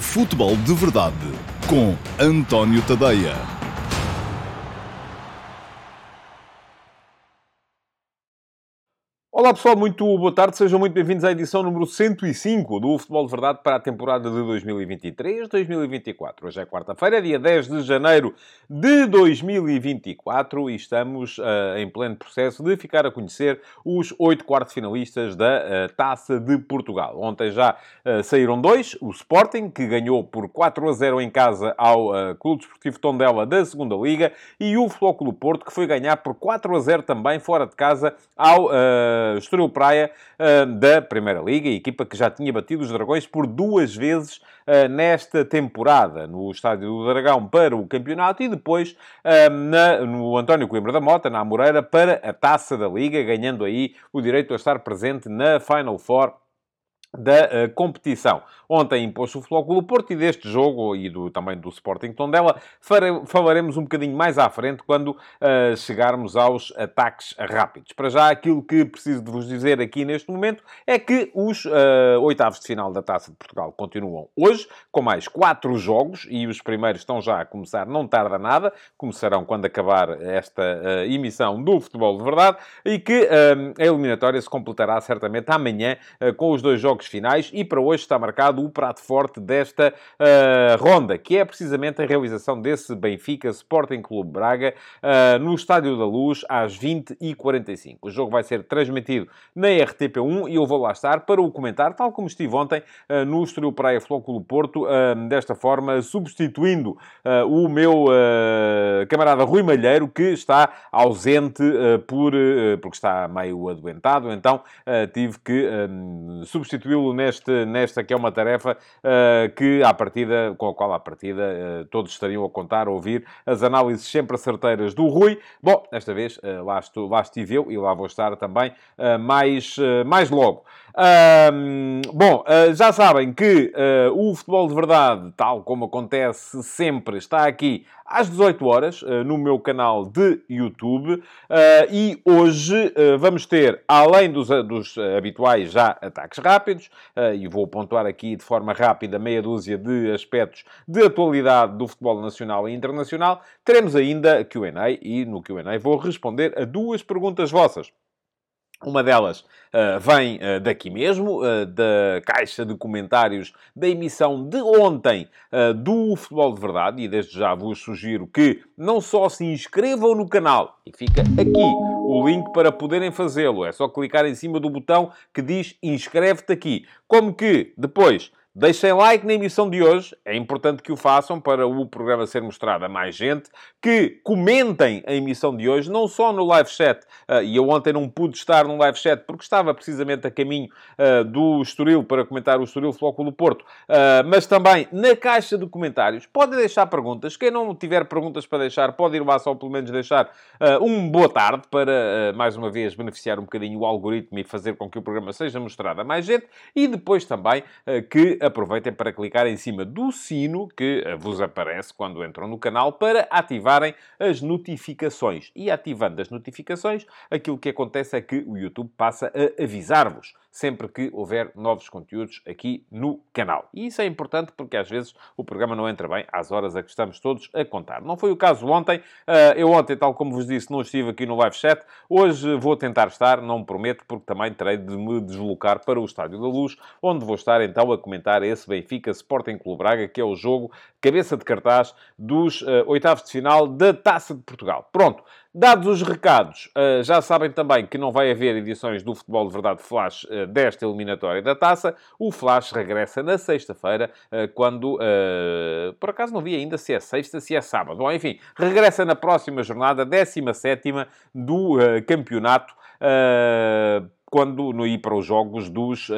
Futebol de Verdade com António Tadeia. Olá pessoal, muito boa tarde, sejam muito bem-vindos à edição número 105 do Futebol de Verdade para a temporada de 2023-2024. Hoje é quarta-feira, dia 10 de janeiro de 2024 e estamos em pleno processo de ficar a conhecer os 8 quartos-finalistas da Taça de Portugal. Ontem já saíram dois, o Sporting, que ganhou por 4-0 em casa ao Clube Desportivo Tondela da Segunda Liga, e o Futebol Clube Porto, que foi ganhar por 4-0 também fora de casa ao Estoril Praia da Primeira Liga, a equipa que já tinha batido os Dragões por 2 vezes nesta temporada, no Estádio do Dragão para o campeonato e depois no António Coimbra da Mota, na Amoreira, para a Taça da Liga, ganhando aí o direito a estar presente na Final Four da competição. Ontem impôs-se o Futebol Clube Porto e deste jogo e também do Sporting Tondela falaremos um bocadinho mais à frente quando chegarmos aos ataques rápidos. Para já, aquilo que preciso de vos dizer aqui neste momento é que os oitavos de final da Taça de Portugal continuam hoje, com mais 4 jogos, e os primeiros estão já a começar, não tarda nada, começarão quando acabar esta emissão do Futebol de Verdade, e que a eliminatória se completará certamente amanhã com os 2 jogos finais, e para hoje está marcado o prato forte desta ronda, que é precisamente a realização desse Benfica Sporting Clube Braga no Estádio da Luz às 20h45. O jogo vai ser transmitido na RTP1 e eu vou lá estar para o comentar, tal como estive ontem no Estoril Praia Futebol Clube Porto, desta forma substituindo o meu camarada Rui Malheiro, que está ausente porque está meio adoentado, então tive que substituí-lo nesta que é uma tarefa com a qual, à partida, todos estariam a contar, a ouvir as análises sempre certeiras do Rui. Bom, desta vez, lá estive eu e lá vou estar também mais logo. Já sabem que o Futebol de Verdade, tal como acontece sempre, está aqui às 18 horas no meu canal de YouTube, e hoje vamos ter, além dos habituais já ataques rápidos, e vou pontuar aqui de forma rápida meia dúzia de aspectos de atualidade do futebol nacional e internacional, teremos ainda Q&A, e no Q&A vou responder a 2 perguntas vossas. Uma delas vem daqui mesmo, da caixa de comentários da emissão de ontem do Futebol de Verdade, e desde já vos sugiro que não só se inscrevam no canal, e fica aqui o link para poderem fazê-lo, é só clicar em cima do botão que diz inscreve-te aqui, como que depois deixem like na emissão de hoje, é importante que o façam para o programa ser mostrado a mais gente, que comentem a emissão de hoje, não só no live chat, e eu ontem não pude estar no live chat porque estava precisamente a caminho do Estoril para comentar o Estoril Futebol Clube do Porto, mas também na caixa de comentários. Podem deixar perguntas, quem não tiver perguntas para deixar, pode ir lá só pelo menos deixar um boa tarde para, mais uma vez, beneficiar um bocadinho o algoritmo e fazer com que o programa seja mostrado a mais gente, e depois também que aproveitem para clicar em cima do sino que vos aparece quando entram no canal para ativarem as notificações. E ativando as notificações, aquilo que acontece é que o YouTube passa a avisar-vos sempre que houver novos conteúdos aqui no canal. E isso é importante porque às vezes o programa não entra bem às horas a que estamos todos a contar. Não foi o caso ontem. Eu ontem, tal como vos disse, não estive aqui no live chat. Hoje vou tentar estar, não me prometo, porque também terei de me deslocar para o Estádio da Luz, onde vou estar então a comentar esse Benfica Sporting Clube Braga, que é o jogo cabeça de cartaz dos oitavos de final da Taça de Portugal. Pronto. Dados os recados, já sabem também que não vai haver edições do Futebol de Verdade Flash desta eliminatória da Taça. O Flash regressa na sexta-feira, quando... por acaso não vi ainda se é sexta, se é sábado. Bom, enfim, regressa na próxima jornada, 17ª do campeonato, quando no ir para os jogos dos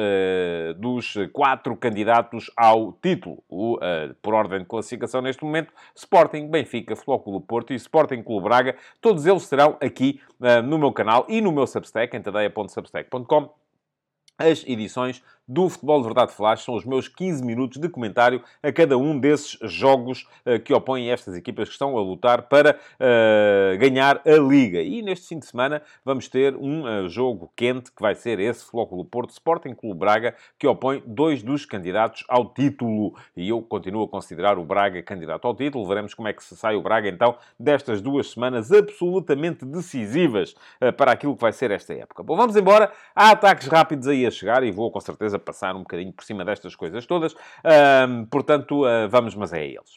4 candidatos ao título. Por ordem de classificação neste momento, Sporting, Benfica, Futebol Clube Porto e Sporting Clube Braga. Todos eles serão aqui no meu canal e no meu Substack, em tadeia.substack.com, as edições do Futebol de Verdade Flash. São os meus 15 minutos de comentário a cada um desses jogos que opõem estas equipas que estão a lutar para ganhar a Liga. E neste fim de semana vamos ter um jogo quente, que vai ser esse Flóculo Porto Sporting Clube Braga, que opõe dois dos candidatos ao título. E eu continuo a considerar o Braga candidato ao título. Veremos como é que se sai o Braga, então, destas 2 semanas absolutamente decisivas para aquilo que vai ser esta época. Bom, vamos embora. Há ataques rápidos aí a chegar e vou, com certeza, passar um bocadinho por cima destas coisas todas. Portanto, vamos, mas é a eles.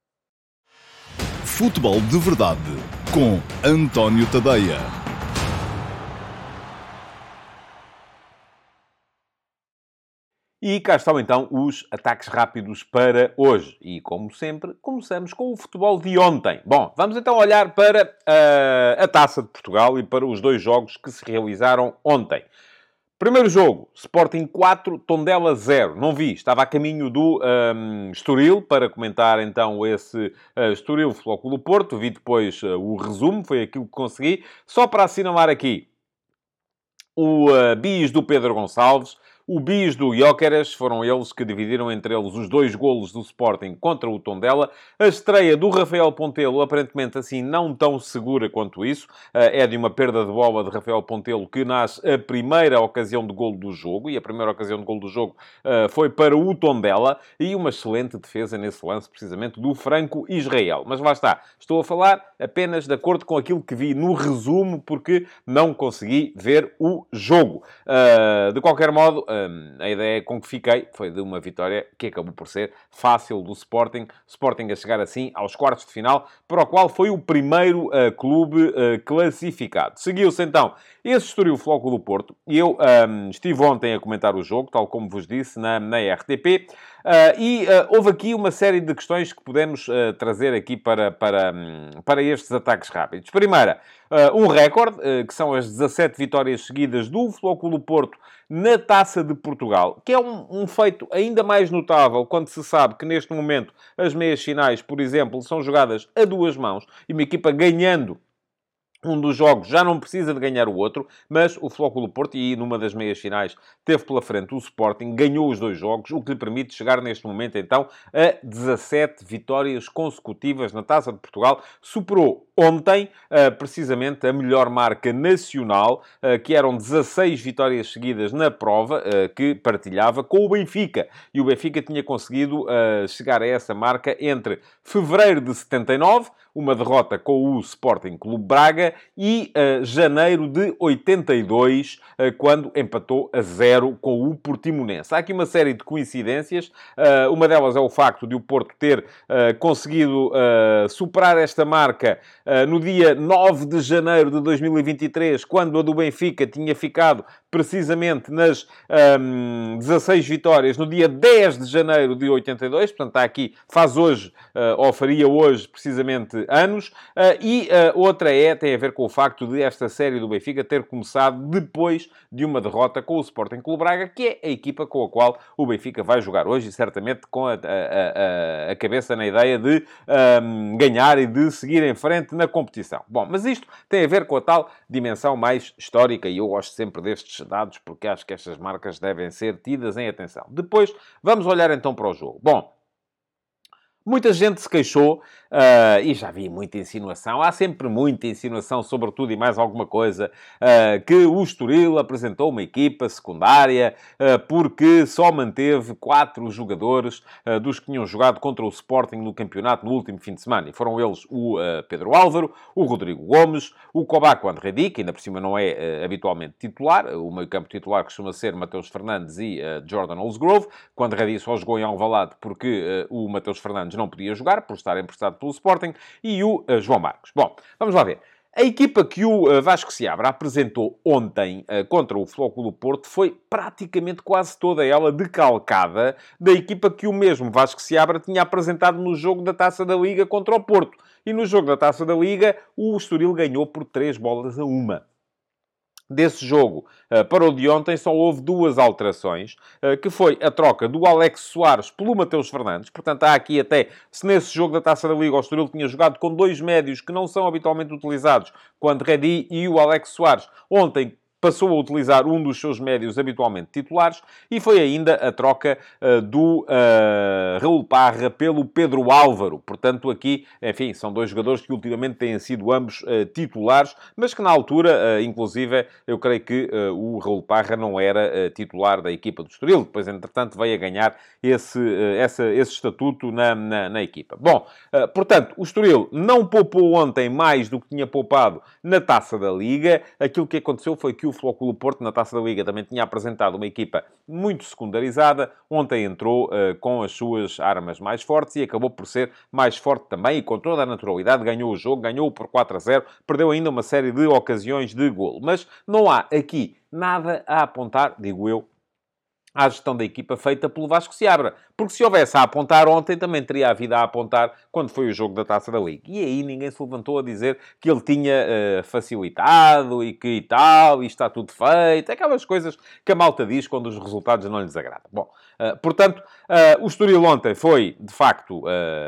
Futebol de Verdade, com António Tadeia. E cá estão então os ataques rápidos para hoje. E como sempre, começamos com o futebol de ontem. Bom, vamos então olhar para a Taça de Portugal e para os 2 jogos que se realizaram ontem. Primeiro jogo, Sporting 4, Tondela 0. Não vi, estava a caminho do Estoril para comentar então esse Estoril Flóculo Porto. Vi depois o resumo, foi aquilo que consegui. Só para assinalar aqui o bis do Pedro Gonçalves, o bis do Gyökeres, foram eles que dividiram entre eles os 2 golos do Sporting contra o Tondela. A estreia do Rafael Pontelo, aparentemente assim, não tão segura quanto isso. É de uma perda de bola de Rafael Pontelo que nasce a primeira ocasião de golo do jogo. E a primeira ocasião de golo do jogo foi para o Tondela. E uma excelente defesa nesse lance, precisamente, do Franco Israel. Mas lá está. Estou a falar apenas de acordo com aquilo que vi no resumo, porque não consegui ver o jogo. De qualquer modo, a ideia com que fiquei foi de uma vitória que acabou por ser fácil do Sporting. Sporting a chegar assim aos quartos de final, para o qual foi o primeiro clube classificado. Seguiu-se então esse Estoril Flóculo do Porto. E eu estive ontem a comentar o jogo, tal como vos disse, na RTP. Houve aqui uma série de questões que podemos trazer aqui para estes ataques rápidos. Primeira, um recorde, que são as 17 vitórias seguidas do Flóculo Porto na Taça de Portugal, que é um feito ainda mais notável quando se sabe que neste momento as meias finais, por exemplo, são jogadas a 2 mãos e uma equipa ganhando um dos jogos já não precisa de ganhar o outro, mas o Flóculo Porto, e numa das meias finais teve pela frente o Sporting, ganhou os 2 jogos, o que lhe permite chegar neste momento então a 17 vitórias consecutivas na Taça de Portugal. Superou ontem, precisamente, a melhor marca nacional, que eram 16 vitórias seguidas na prova, que partilhava com o Benfica. E o Benfica tinha conseguido chegar a essa marca entre fevereiro de 79, uma derrota com o Sporting Clube Braga, e janeiro de 82, quando empatou a 0 com o Portimonense. Há aqui uma série de coincidências. Uma delas é o facto de o Porto ter conseguido superar esta marca no dia 9 de janeiro de 2023, quando a do Benfica tinha ficado precisamente nas 16 vitórias no dia 10 de janeiro de 82. Portanto, está aqui, faz hoje, ou faria hoje, precisamente, anos. Outra tem a ver com o facto de esta série do Benfica ter começado depois de uma derrota com o Sporting Clube Braga, que é a equipa com a qual o Benfica vai jogar hoje, e certamente com a cabeça na ideia de ganhar e de seguir em frente na competição. Bom, mas isto tem a ver com a tal dimensão mais histórica, e eu gosto sempre destes dados, porque acho que estas marcas devem ser tidas em atenção. Depois, vamos olhar então para o jogo. Bom, muita gente se queixou, e já vi muita insinuação. Há sempre muita insinuação sobre tudo e mais alguma coisa, que o Estoril apresentou uma equipa secundária, porque só manteve 4 jogadores dos que tinham jogado contra o Sporting no campeonato no último fim de semana. E foram eles o Pedro Álvaro, o Rodrigo Gomes, o Kobaco Andredi, que ainda por cima não é habitualmente titular. O meio-campo titular costuma ser Mateus Fernandes e Jordan Olsgrove. O Andredi só jogou em Alvalade porque o Mateus Fernandes não podia jogar, por estar emprestado pelo Sporting, e o João Marcos. Bom, vamos lá ver. A equipa que o Vasco Seabra apresentou ontem contra o Flóculo Porto foi praticamente quase toda ela decalcada da equipa que o mesmo Vasco Seabra tinha apresentado no jogo da Taça da Liga contra o Porto. E no jogo da Taça da Liga, o Estoril ganhou por 3-1. Desse jogo para o de ontem só houve 2 alterações, que foi a troca do Alex Soares pelo Mateus Fernandes. Portanto, há aqui até, se nesse jogo da Taça da Liga o Estoril tinha jogado com 2 médios que não são habitualmente utilizados, com o Andredi e o Alex Soares, ontem passou a utilizar um dos seus médios habitualmente titulares e foi ainda a troca do Raul Parra pelo Pedro Álvaro. Portanto, aqui, enfim, são dois jogadores que ultimamente têm sido ambos titulares, mas que na altura, inclusive, eu creio que o Raul Parra não era titular da equipa do Estoril. Depois, entretanto, veio a ganhar esse estatuto na equipa. Bom, portanto, o Estoril não poupou ontem mais do que tinha poupado na Taça da Liga. Aquilo que aconteceu foi que o Futebol Clube do Porto, na Taça da Liga, também tinha apresentado uma equipa muito secundarizada. Ontem entrou com as suas armas mais fortes e acabou por ser mais forte também e com toda a naturalidade ganhou o jogo, ganhou por 4-0, perdeu ainda uma série de ocasiões de golo. Mas não há aqui nada a apontar, digo eu, à gestão da equipa feita pelo Vasco Seabra. Porque se houvesse a apontar ontem, também teria havido a apontar quando foi o jogo da Taça da Liga. E aí ninguém se levantou a dizer que ele tinha facilitado e que e tal, e está tudo feito. Aquelas coisas que a malta diz quando os resultados não lhes agradam. Bom, portanto, o Estoril ontem foi, de facto,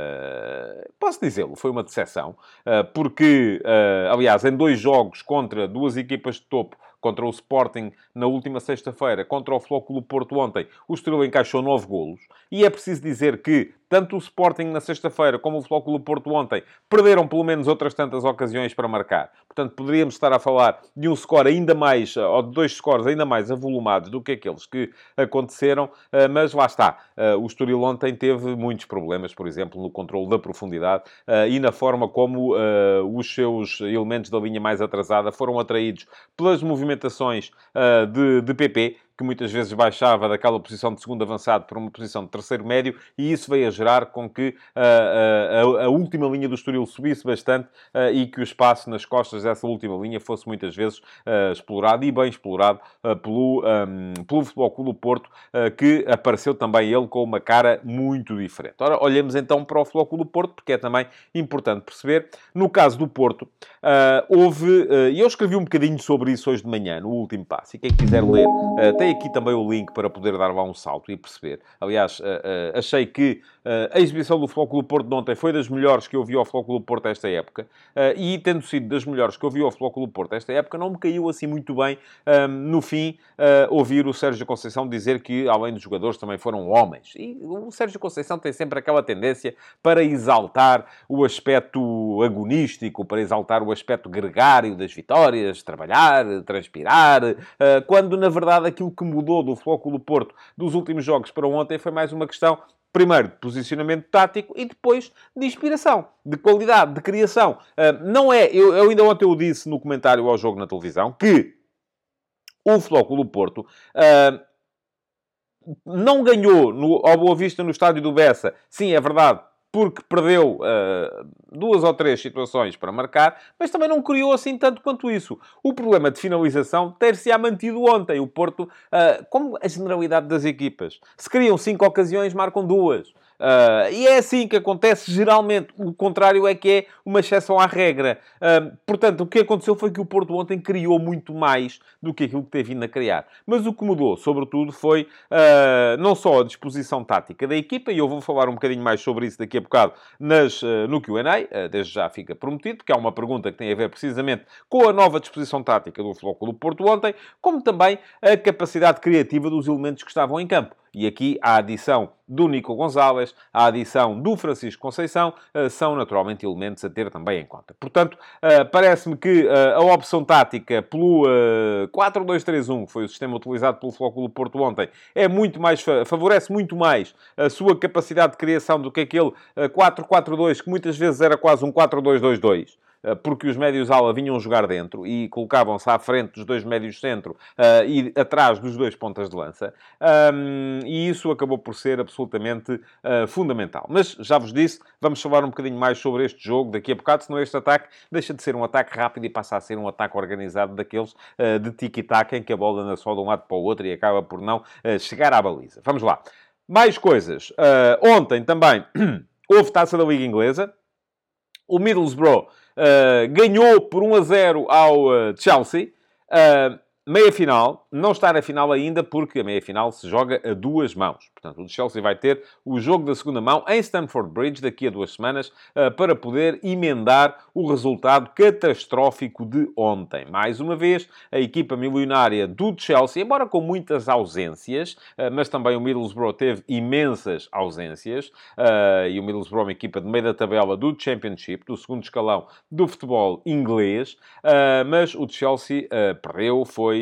posso dizê-lo, foi uma decepção. Porque, aliás, em 2 jogos contra 2 equipas de topo, contra o Sporting na última sexta-feira, contra o Futebol Clube do Porto ontem, o Estoril encaixou 9 golos. E é preciso dizer que tanto o Sporting na sexta-feira como o Futebol Clube do Porto ontem perderam pelo menos outras tantas ocasiões para marcar. Portanto, poderíamos estar a falar de um score ainda mais, ou de 2 scores ainda mais avolumados do que aqueles que aconteceram, mas lá está. O Estoril ontem teve muitos problemas, por exemplo, no controle da profundidade e na forma como os seus elementos da linha mais atrasada foram atraídos pelas movimentações de PP, que muitas vezes baixava daquela posição de segundo avançado para uma posição de terceiro médio, e isso veio a gerar com que a última linha do Estoril subisse bastante e que o espaço nas costas dessa última linha fosse muitas vezes explorado, e bem explorado, pelo Futebol Clube do Porto, que apareceu também ele com uma cara muito diferente. Ora, olhemos então para o Futebol Clube do Porto, porque é também importante perceber. No caso do Porto, e eu escrevi um bocadinho sobre isso hoje de manhã, no último passo, e quem quiser ler, tem aqui também o link para poder dar lá um salto e perceber. Aliás, achei que a exibição do Futebol Clube do Porto de ontem foi das melhores que eu vi ao Futebol Clube do Porto esta época, e tendo sido das melhores que eu vi ao Futebol Clube do Porto esta época, não me caiu assim muito bem, no fim, ouvir o Sérgio Conceição dizer que, além dos jogadores, também foram homens. E o Sérgio Conceição tem sempre aquela tendência para exaltar o aspecto agonístico, para exaltar o aspecto gregário das vitórias, trabalhar, transpirar, quando, na verdade, aquilo que mudou do Futebol Clube do Porto dos últimos jogos para ontem foi mais uma questão, primeiro, de posicionamento tático e depois de inspiração, de qualidade, de criação. Não é... Eu ainda ontem eu disse no comentário ao jogo na televisão que o Futebol Clube do Porto não ganhou ao Boa Vista no estádio do Bessa. Sim, é verdade, porque perdeu 2 ou 3 situações para marcar, mas também não criou assim tanto quanto isso. O problema de finalização ter-se-á mantido ontem. O Porto, como a generalidade das equipas, se criam 5 ocasiões, marcam 2. E é assim que acontece geralmente. O contrário é que é uma exceção à regra. Portanto, o que aconteceu foi que o Porto ontem criou muito mais do que aquilo que teve vindo a criar. Mas o que mudou, sobretudo, foi não só a disposição tática da equipa, e eu vou falar um bocadinho mais sobre isso daqui a bocado no Q&A, desde já fica prometido, porque é uma pergunta que tem a ver precisamente com a nova disposição tática do Futebol Clube do Porto ontem, como também a capacidade criativa dos elementos que estavam em campo. E aqui a adição do Nico Gonzalez, a adição do Francisco Conceição, são naturalmente elementos a ter também em conta. Portanto, parece-me que a opção tática pelo 4-2-3-1, que foi o sistema utilizado pelo Futebol Clube do Porto ontem, é muito mais, favorece muito mais a sua capacidade de criação do que aquele 4-4-2, que muitas vezes era quase um 4-2-2-2. Porque os médios-ala vinham jogar dentro e colocavam-se à frente dos 2 médios-centro e atrás dos 2 pontas de lança. E isso acabou por ser absolutamente fundamental. Mas, já vos disse, vamos falar um bocadinho mais sobre este jogo daqui a bocado, senão este ataque deixa de ser um ataque rápido e passa a ser um ataque organizado daqueles de tiki-taka, em que a bola anda só de um lado para o outro e acaba por não chegar à baliza. Vamos lá. Mais coisas. Ontem também houve Taça da Liga Inglesa. O Middlesbrough ganhou por 1-0 ao Chelsea. Meia-final, não está na final ainda, porque a meia-final se joga a duas mãos. Portanto, o Chelsea vai ter o jogo da segunda mão em Stamford Bridge daqui a 2 semanas para poder emendar o resultado catastrófico de ontem. Mais uma vez, a equipa milionária do Chelsea, embora com muitas ausências, mas também o Middlesbrough teve imensas ausências, e o Middlesbrough é uma equipa de meio da tabela do Championship, do segundo escalão do futebol inglês, mas o Chelsea perdeu, foi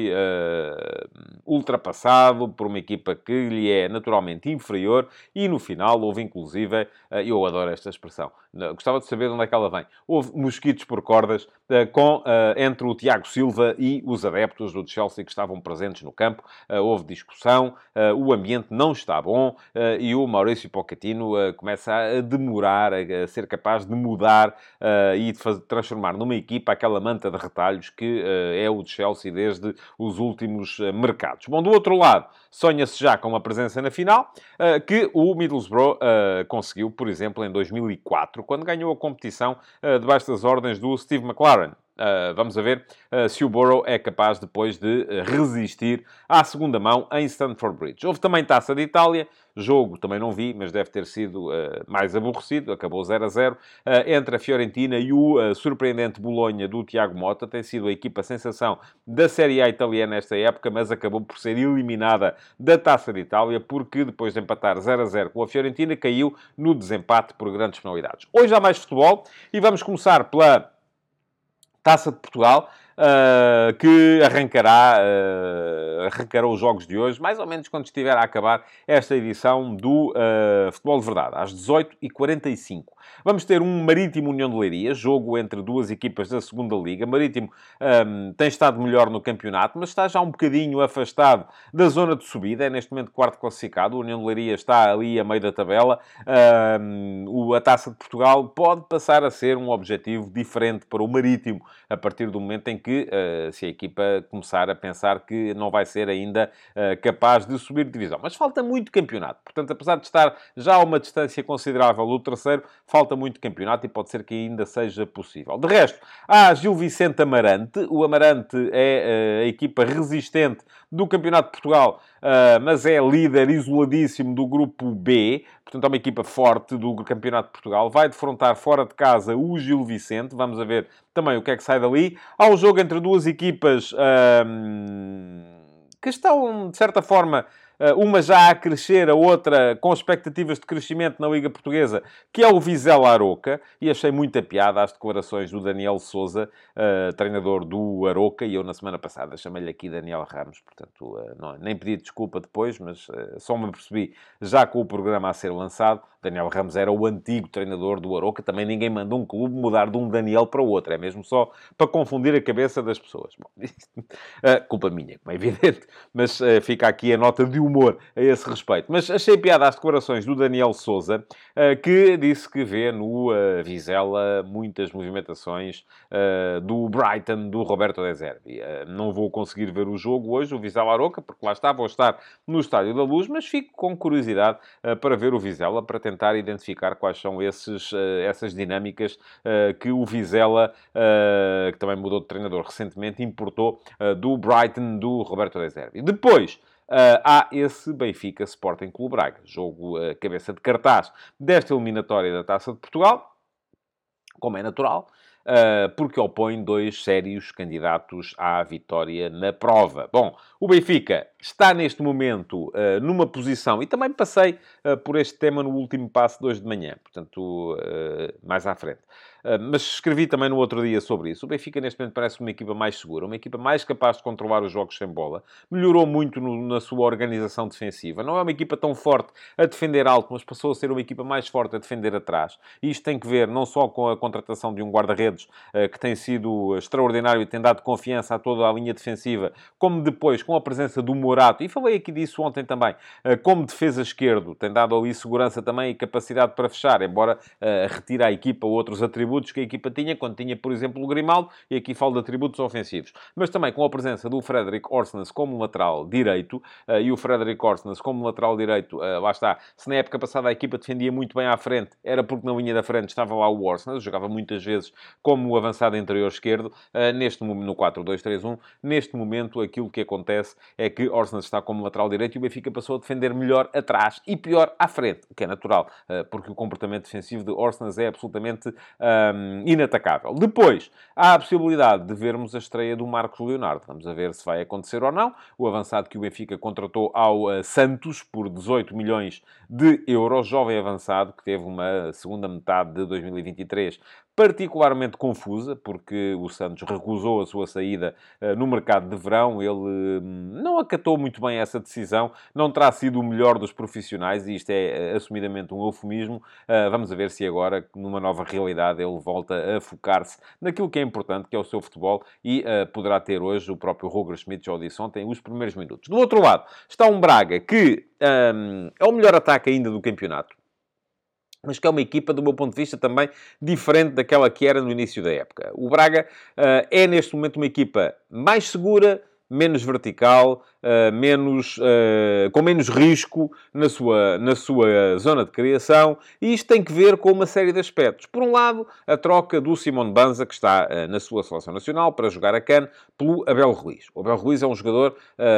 ultrapassado por uma equipa que lhe é naturalmente inferior e no final houve inclusive, eu adoro esta expressão, gostava de saber de onde é que ela vem, houve mosquitos por cordas entre o Tiago Silva e os adeptos do Chelsea que estavam presentes no campo, houve discussão, o ambiente não está bom e o Maurício Pochettino começa a demorar a ser capaz de mudar e de transformar numa equipa aquela manta de retalhos que é o Chelsea desde os últimos mercados. Bom, do outro lado, sonha-se já com uma presença na final, que o Middlesbrough conseguiu, por exemplo, em 2004, quando ganhou a competição debaixo das ordens do Steve McLaren. Vamos a ver se o Borough é capaz depois de resistir à segunda mão em Stamford Bridge. Houve também Taça de Itália, jogo também não vi, mas deve ter sido mais aborrecido, acabou 0-0, entre a Fiorentina e o surpreendente Bolonha do Tiago Motta. Tem sido a equipa sensação da Série A italiana nesta época, mas acabou por ser eliminada da Taça de Itália, porque depois de empatar 0-0 com a Fiorentina, caiu no desempate por grandes penalidades. Hoje há mais futebol e vamos começar pela Taça de Portugal, que arrancará os jogos de hoje, mais ou menos quando estiver a acabar esta edição do Futebol de Verdade, às 18h45. Vamos ter um Marítimo União de Leiria, jogo entre duas equipas da segunda Liga. Marítimo tem estado melhor no campeonato, mas está já um bocadinho afastado da zona de subida. É neste momento quarto classificado. O União de Leiria está ali a meio da tabela. A Taça de Portugal pode passar a ser um objetivo diferente para o Marítimo, a partir do momento em que, se a equipa começar a pensar que não vai ser ainda capaz de subir de divisão. Mas falta muito campeonato. Portanto, apesar de estar já a uma distância considerável do terceiro, falta muito campeonato e pode ser que ainda seja possível. De resto, há Gil Vicente Amarante. O Amarante é a equipa resistente do Campeonato de Portugal, mas é líder isoladíssimo do Grupo B. Portanto, é uma equipa forte do Campeonato de Portugal. Vai defrontar fora de casa o Gil Vicente. Vamos a ver também o que é que sai dali. Há um jogo entre duas equipas que estão, de certa forma, uma já a crescer, a outra com expectativas de crescimento na Liga Portuguesa, que é o Vizela Aroca, e achei muita piada às declarações do Daniel Sousa, treinador do Aroca, e eu na semana passada chamei-lhe aqui Daniel Ramos, portanto, nem pedi desculpa depois, mas só me percebi já com o programa a ser lançado. Daniel Ramos era o antigo treinador do Aroca, também ninguém manda um clube mudar de um Daniel para o outro, é mesmo só para confundir a cabeça das pessoas. Bom, culpa minha, como é evidente, mas fica aqui a nota de humor a esse respeito. Mas achei piada às declarações do Daniel Sousa, que disse que vê no Vizela muitas movimentações do Brighton, do Roberto De Zerbi. Não vou conseguir ver o jogo hoje, o Vizela Aroca, porque lá está, vou estar no Estádio da Luz, mas fico com curiosidade para ver o Vizela, para tentar identificar quais são essas dinâmicas que o Vizela, que também mudou de treinador recentemente, importou do Brighton, do Roberto De Zerbi. Depois, há esse Benfica Sporting Clube Braga, jogo cabeça de cartaz desta eliminatória da Taça de Portugal, como é natural, porque opõe dois sérios candidatos à vitória na prova. Bom, o Benfica está neste momento numa posição, e também passei por este tema no último passo de hoje de manhã, portanto, mais à frente. Mas escrevi também no outro dia sobre isso. O Benfica, neste momento, parece uma equipa mais segura, uma equipa mais capaz de controlar os jogos sem bola. Melhorou muito na sua organização defensiva. Não é uma equipa tão forte a defender alto, mas passou a ser uma equipa mais forte a defender atrás. E isto tem que ver não só com a contratação de um guarda-redes que tem sido extraordinário e tem dado confiança a toda a linha defensiva, como depois com a presença do Morato, e falei aqui disso ontem também, como defesa esquerdo, tem dado ali segurança também e capacidade para fechar, embora retire à equipa outros atributos que a equipa tinha, quando tinha, por exemplo, o Grimaldo, e aqui falo de atributos ofensivos. Mas também com a presença do Frederic Orsnes como lateral direito, e o Frederic Orsnes como lateral direito, lá está, se na época passada a equipa defendia muito bem à frente, era porque na linha da frente estava lá o Orsnes, jogava muitas vezes como avançado interior esquerdo, neste momento, no 4-2-3-1, neste momento aquilo que acontece é que Orsnes está como lateral direito e o Benfica passou a defender melhor atrás e pior à frente, o que é natural, porque o comportamento defensivo de Orsnes é absolutamente inatacável. Depois, há a possibilidade de vermos a estreia do Marcos Leonardo. Vamos a ver se vai acontecer ou não. O avançado que o Benfica contratou ao Santos por 18 milhões de euros, jovem avançado, que teve uma segunda metade de 2023 particularmente confusa, porque o Santos recusou a sua saída no mercado de verão. Ele não acatou muito bem essa decisão, não terá sido o melhor dos profissionais, e isto é assumidamente um eufemismo. Vamos a ver se agora, numa nova realidade, ele volta a focar-se naquilo que é importante, que é o seu futebol, e poderá ter hoje, o próprio Roger Schmidt já o disse ontem, os primeiros minutos. Do outro lado, está um Braga que é o melhor ataque ainda do campeonato, mas que é uma equipa, do meu ponto de vista, também diferente daquela que era no início da época. O Braga é, neste momento, uma equipa mais segura, menos vertical, com menos risco na sua zona de criação, e isto tem que ver com uma série de aspectos. Por um lado, a troca do Simone Banza, que está na sua seleção nacional para jogar a CAN, pelo Abel Ruiz. O Abel Ruiz é um jogador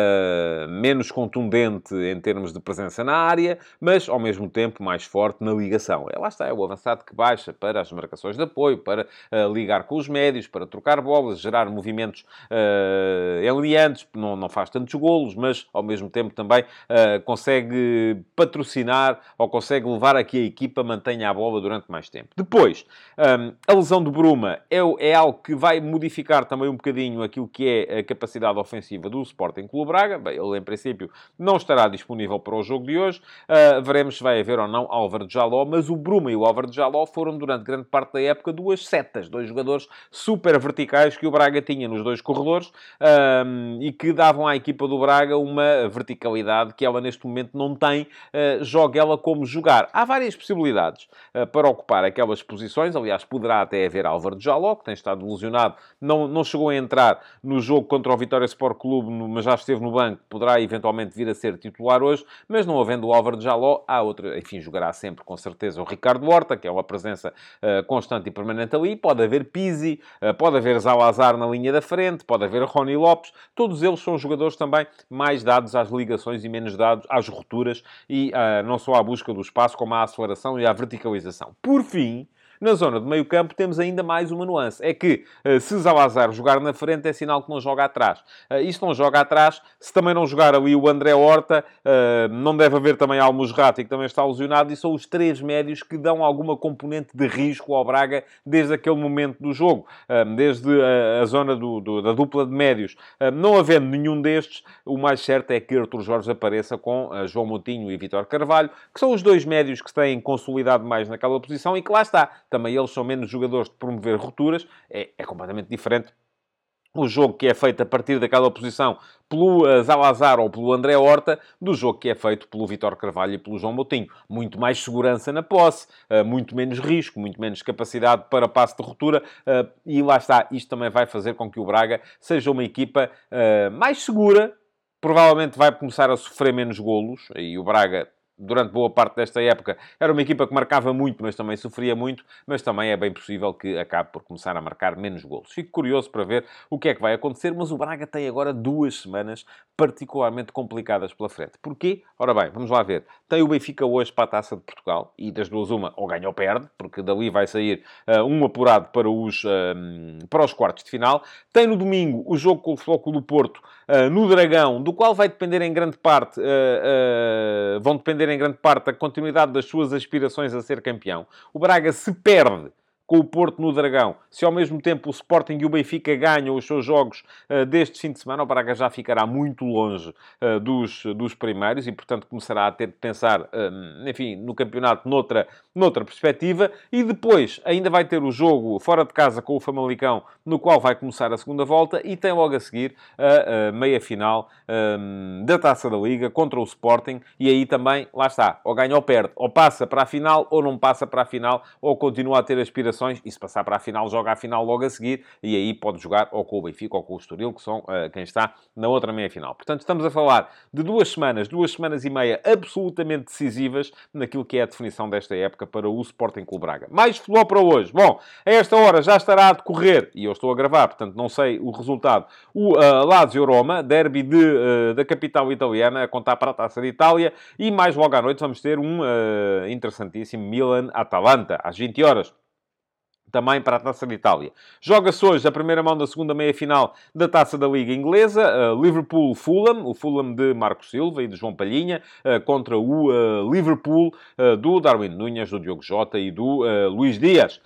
menos contundente em termos de presença na área, mas, ao mesmo tempo, mais forte na ligação. Lá está, é o avançado que baixa para as marcações de apoio, para ligar com os médios, para trocar bolas, gerar movimentos enliantes, não faz tantos golos, mas ao mesmo tempo também consegue patrocinar ou consegue levar a que a equipa mantenha a bola durante mais tempo. Depois, a lesão de Bruma é algo que vai modificar também um bocadinho aquilo que é a capacidade ofensiva do Sporting Clube Braga. Bem, ele, em princípio, não estará disponível para o jogo de hoje. Veremos se vai haver ou não Álvaro de Jaló, mas o Bruma e o Álvaro de Jaló foram, durante grande parte da época, duas setas, dois jogadores super verticais que o Braga tinha nos dois corredores, e que davam à equipa do Braga uma verticalidade que ela neste momento não tem. Joga ela como jogar. Há várias possibilidades para ocupar aquelas posições. Aliás, poderá até haver Álvaro de Jaló, que tem estado lesionado, não chegou a entrar no jogo contra o Vitória Sport Clube, mas já esteve no banco, poderá eventualmente vir a ser titular hoje, mas não havendo o Álvaro de Jaló, há outra, enfim, jogará sempre com certeza o Ricardo Horta, que é uma presença constante e permanente ali. Pode haver Pizzi, pode haver Zalazar na linha da frente, pode haver Rony Lopes. Todos eles são jogadores também mais dados às ligações e menos dados às rupturas, e não só à busca do espaço, como à aceleração e à verticalização. Por fim, na zona de meio campo temos ainda mais uma nuance. É que se Zalazar jogar na frente é sinal que não joga atrás. E se não joga atrás, se também não jogar ali o André Horta, não deve haver também Almusrati, que também está lesionado, e são os três médios que dão alguma componente de risco ao Braga desde aquele momento do jogo. Desde a zona da dupla de médios. Não havendo nenhum destes, o mais certo é que Artur Jorge apareça com João Moutinho e Vítor Carvalho, que são os dois médios que se têm consolidado mais naquela posição, e que lá está. Também eles são menos jogadores de promover rupturas. É completamente diferente o jogo que é feito a partir daquela posição pelo Zalazar ou pelo André Horta, do jogo que é feito pelo Vítor Carvalho e pelo João Moutinho. Muito mais segurança na posse, muito menos risco, muito menos capacidade para passe de ruptura, e lá está. Isto também vai fazer com que o Braga seja uma equipa mais segura. Provavelmente vai começar a sofrer menos golos, e o Braga, durante boa parte desta época, era uma equipa que marcava muito, mas também sofria muito, mas também é bem possível que acabe por começar a marcar menos golos. Fico curioso para ver o que é que vai acontecer, mas o Braga tem agora 2 semanas particularmente complicadas pela frente. Porquê? Ora bem, vamos lá ver. Tem o Benfica hoje para a Taça de Portugal, e das duas uma, ou ganha ou perde, porque dali vai sair um apurado para os quartos de final. Tem no domingo o jogo com o Futebol Clube do Porto, no Dragão, do qual vai depender em grande parte, a continuidade das suas aspirações a ser campeão. O Braga, se perde com com o Porto no Dragão, se ao mesmo tempo o Sporting e o Benfica ganham os seus jogos deste fim de semana, o Braga já ficará muito longe dos primeiros e, portanto, começará a ter de pensar, enfim, no campeonato noutra perspectiva. E depois ainda vai ter o jogo fora de casa com o Famalicão, no qual vai começar a segunda volta, e tem logo a seguir a meia-final da Taça da Liga contra o Sporting, e aí também, lá está, ou ganha ou perde, ou passa para a final, ou não passa para a final, ou continua a ter aspirações, e se passar para a final, joga a final logo a seguir, e aí pode jogar ou com o Benfica ou com o Estoril, que são quem está na outra meia-final. Portanto, estamos a falar de 2 semanas e meia absolutamente decisivas naquilo que é a definição desta época para o Sporting Clube Braga. Mais futebol para hoje. Bom, a esta hora já estará a decorrer, e eu estou a gravar, portanto não sei o resultado, o Lazio-Roma, derby da capital italiana, a contar para a Taça de Itália, e mais logo à noite vamos ter um interessantíssimo Milan-Atalanta, às 20 horas. Também para a Taça de Itália. Joga-se hoje a primeira mão da segunda meia-final da Taça da Liga Inglesa. Liverpool-Fulham, o Fulham de Marco Silva e de João Palhinha, contra o Liverpool do Darwin Núñez, do Diogo Jota e do Luís Dias.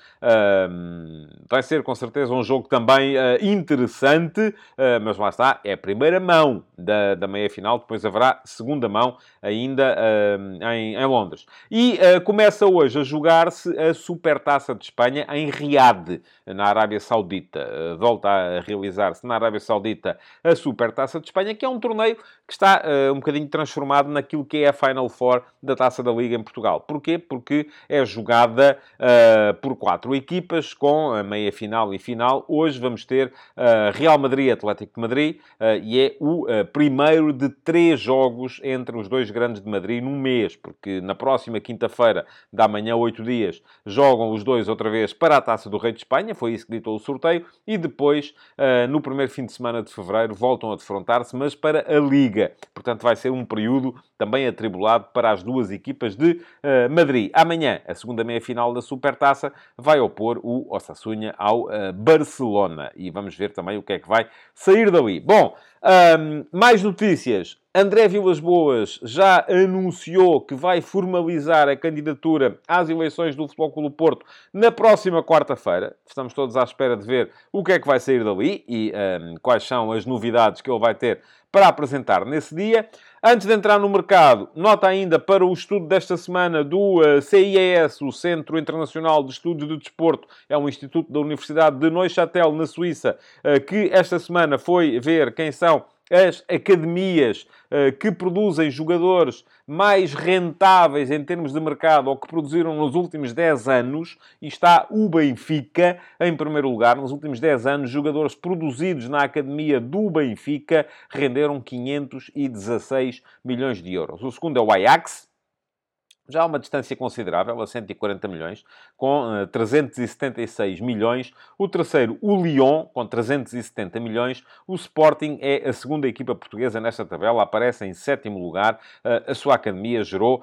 Vai ser, com certeza, um jogo também interessante, mas lá está, é a primeira mão da meia-final. Depois haverá segunda mão ainda em Londres. E começa hoje a jogar-se a Supertaça de Espanha em Riad, na Arábia Saudita. Volta a realizar-se na Arábia Saudita a Supertaça de Espanha, que é um torneio que está um bocadinho transformado naquilo que é a Final Four da Taça da Liga em Portugal. Porquê? Porque é jogada por 4 equipas, com a meia-final e final. Hoje vamos ter Real Madrid, Atlético de Madrid, e é o primeiro de 3 jogos entre os 2 grandes de Madrid num mês, porque na próxima quinta-feira, da manhã, 8 dias, jogam os 2 outra vez para a Taça do Rei de Espanha, foi isso que ditou o sorteio, e depois, no primeiro fim de semana de fevereiro, voltam a defrontar-se, mas para a Liga. Portanto, vai ser um período também atribulado para as 2 equipas de Madrid. Amanhã, a segunda meia-final da Supertaça vai opor o Osasuna ao Barcelona. E vamos ver também o que é que vai sair dali. Bom, mais notícias. André Vilas-Boas já anunciou que vai formalizar a candidatura às eleições do Futebol Clube do Porto na próxima quarta-feira. Estamos todos à espera de ver o que é que vai sair dali e quais são as novidades que ele vai ter para apresentar nesse dia. Antes de entrar no mercado, nota ainda para o estudo desta semana do CIES, o Centro Internacional de Estudos de Desporto. É um instituto da Universidade de Neuchâtel, na Suíça, que esta semana foi ver quem são as academias que produzem jogadores mais rentáveis em termos de mercado, ou que produziram nos últimos 10 anos, e está o Benfica em primeiro lugar. Nos últimos 10 anos, jogadores produzidos na academia do Benfica renderam 516 milhões de euros. O segundo é o Ajax, já há uma distância considerável, a 140 milhões, com 376 milhões. O terceiro, o Lyon, com 370 milhões. O Sporting é a segunda equipa portuguesa nesta tabela, aparece em 7º lugar. A sua academia gerou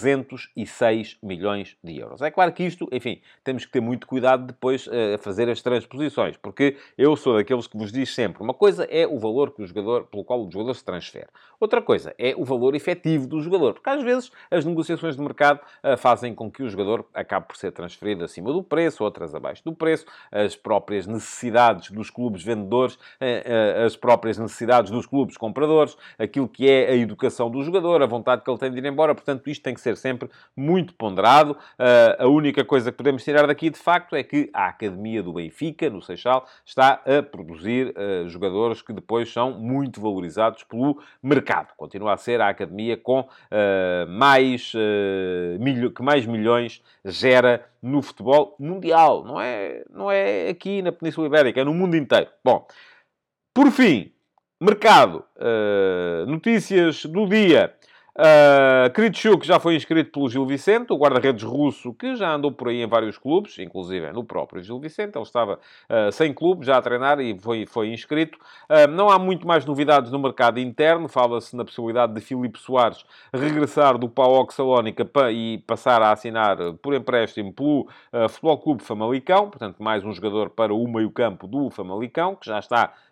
306 milhões de euros. É claro que isto, enfim, temos que ter muito cuidado depois a fazer as transposições, porque eu sou daqueles que vos diz sempre, uma coisa é o valor que pelo qual o jogador se transfere. Outra coisa é o valor efetivo do jogador, porque às vezes as negociações de mercado fazem com que o jogador acabe por ser transferido acima do preço, outras abaixo do preço, as próprias necessidades dos clubes vendedores, as próprias necessidades dos clubes compradores, aquilo que é a educação do jogador, a vontade que ele tem de ir embora. Portanto, isto tem que ser sempre muito ponderado. A única coisa que podemos tirar daqui, de facto, é que a Academia do Benfica, no Seixal, está a produzir jogadores que depois são muito valorizados pelo mercado. Continua a ser a Academia com que mais milhões gera no futebol mundial. Não é aqui na Península Ibérica, é no mundo inteiro. Bom, por fim, mercado. Notícias do dia. Kritschuk já foi inscrito pelo Gil Vicente, o guarda-redes russo, que já andou por aí em vários clubes, inclusive no próprio Gil Vicente. Ele estava sem clube, já a treinar, e foi inscrito. Não há muito mais novidades no mercado interno. Fala-se na possibilidade de Filipe Soares regressar do PAOK Salónica e passar a assinar por empréstimo pelo Futebol Clube Famalicão. Portanto, mais um jogador para o meio-campo do Famalicão, que já está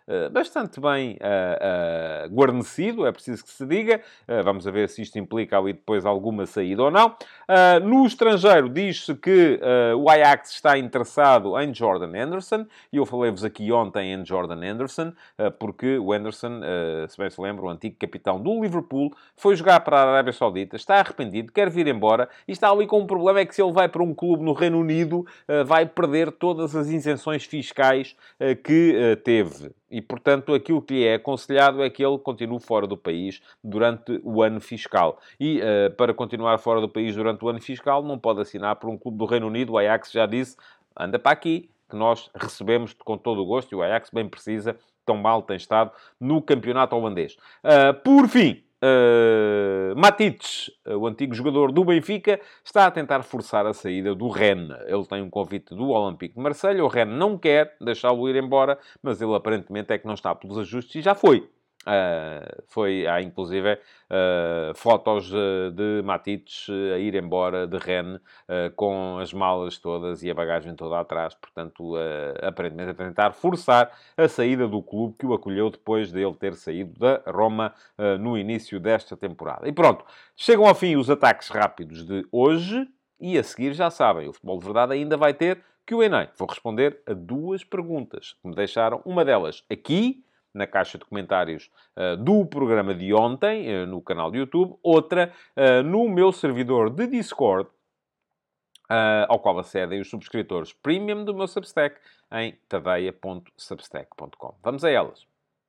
bastante bem guarnecido, é preciso que se diga. Vamos a ver se isto implica ali depois alguma saída ou não. No estrangeiro, diz-se que o Ajax está interessado em Jordan Henderson, e eu falei-vos aqui ontem em Jordan Henderson, porque o Henderson, se bem se lembra, o antigo capitão do Liverpool, foi jogar para a Arábia Saudita, está arrependido, quer vir embora, e está ali com um problema, é que se ele vai para um clube no Reino Unido, vai perder todas as isenções fiscais que teve. E, portanto, aquilo que lhe é aconselhado é que ele continue fora do país durante o ano fiscal. E, para continuar fora do país durante o ano fiscal, não pode assinar por um clube do Reino Unido. O Ajax já disse, anda para aqui, que nós recebemos com todo o gosto, e o Ajax bem precisa, tão mal tem estado no campeonato holandês. Por fim, Matites, o antigo jogador do Benfica, está a tentar forçar a saída do Rennes. Ele tem um convite do Olympique de Marselha, o Rennes não quer deixá-lo ir embora, mas ele aparentemente é que não está pelos ajustes e já foi. Há inclusive fotos de Matites a ir embora de Rennes com as malas todas e a bagagem toda atrás, portanto, aparentemente a tentar forçar a saída do clube que o acolheu depois de ele ter saído da Roma no início desta temporada. E pronto, chegam ao fim os ataques rápidos de hoje e a seguir já sabem, o Futebol de Verdade ainda vai ter Q&A. Vou responder a 2 perguntas que me deixaram, uma delas aqui na caixa de comentários do programa de ontem, no canal de YouTube. Outra, no meu servidor de Discord, ao qual acedem os subscritores premium do meu Substack, em tadeia.substack.com. Vamos a elas.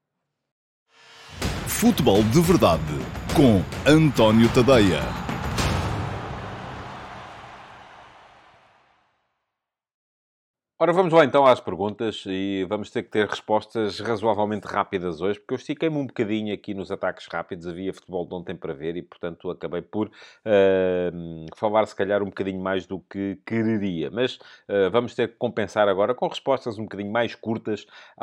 Futebol de Verdade, com António Tadeia. Ora, vamos lá então às perguntas e vamos ter que ter respostas razoavelmente rápidas hoje, porque eu estiquei-me um bocadinho aqui nos ataques rápidos, havia futebol de ontem para ver e, portanto, acabei por falar se calhar um bocadinho mais do que quereria. Mas vamos ter que compensar agora com respostas um bocadinho mais curtas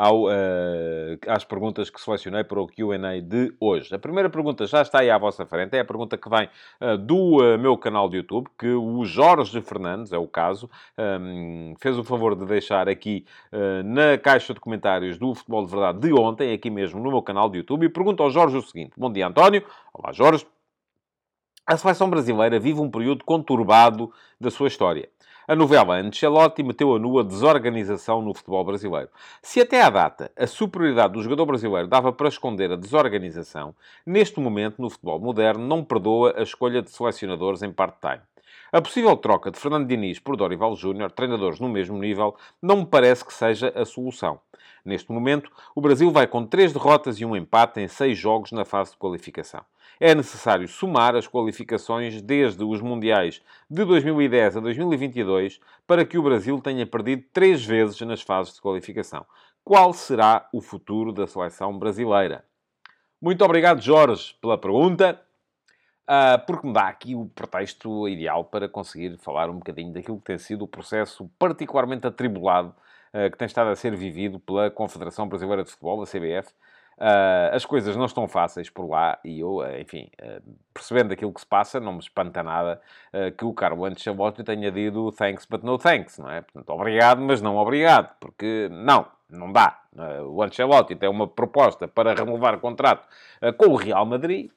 às perguntas que selecionei para o Q&A de hoje. A primeira pergunta já está aí à vossa frente, é a pergunta que vem do meu canal de YouTube, que o Jorge Fernandes, é o caso, fez o favor de deixar aqui na caixa de comentários do Futebol de Verdade de ontem, aqui mesmo no meu canal de YouTube, e pergunta ao Jorge o seguinte: bom dia, António. Olá, Jorge. A seleção brasileira vive um período conturbado da sua história. A novela Ancelotti meteu a nu a desorganização no futebol brasileiro. Se até à data a superioridade do jogador brasileiro dava para esconder a desorganização, neste momento, no futebol moderno, não perdoa a escolha de selecionadores em part-time. A possível troca de Fernando Diniz por Dorival Júnior, treinadores no mesmo nível, não me parece que seja a solução. Neste momento, o Brasil vai com 3 derrotas e um empate em 6 jogos na fase de qualificação. É necessário somar as qualificações desde os Mundiais de 2010 a 2022 para que o Brasil tenha perdido 3 vezes nas fases de qualificação. Qual será o futuro da seleção brasileira? Muito obrigado, Jorge, pela pergunta. Porque me dá aqui o pretexto ideal para conseguir falar um bocadinho daquilo que tem sido o processo particularmente atribulado que tem estado a ser vivido pela Confederação Brasileira de Futebol, a CBF. As coisas não estão fáceis por lá e eu, enfim, percebendo aquilo que se passa, não me espanta nada que o Carlo Ancelotti tenha dito thanks but no thanks, não é? Portanto, obrigado, mas não obrigado, porque não dá. O Ancelotti tem uma proposta para renovar o contrato com o Real Madrid.